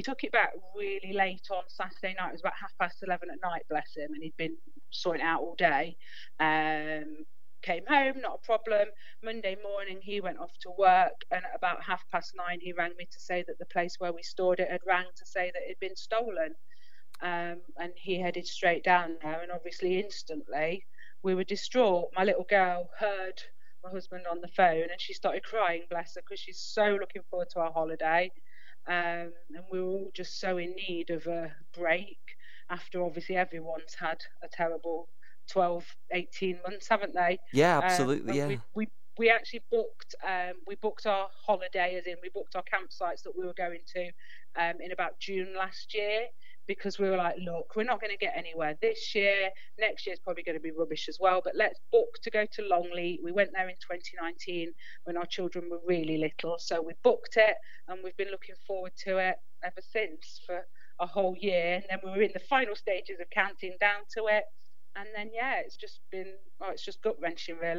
took it back really late on Saturday night. It was about 11:30 at night, bless him, and he'd been sorting it out all day. Um, Came home, not a problem. Monday morning, he went off to work, and at about 9:30, he rang me to say that the place where we stored it had rang to say that it had been stolen. And he headed straight down there, and obviously instantly we were distraught. My little girl heard my husband on the phone, and she started crying, bless her, because she's so looking forward to our holiday. And we were all just so in need of a break after obviously everyone's had a terrible 12, 18 months, haven't they? Yeah, absolutely, And yeah. we actually booked our holiday, as in we booked our campsites that we were going to in about June last year, because we were like, look, we're not going to get anywhere this year. Next year's probably going to be rubbish as well, but let's book to go to Longleat. We went there in 2019 when our children were really little, so we booked it, and we've been looking forward to it ever since for a whole year. And then we were in the final stages of counting down to it, and then yeah, it's just been, oh, it's just gut wrenching, really.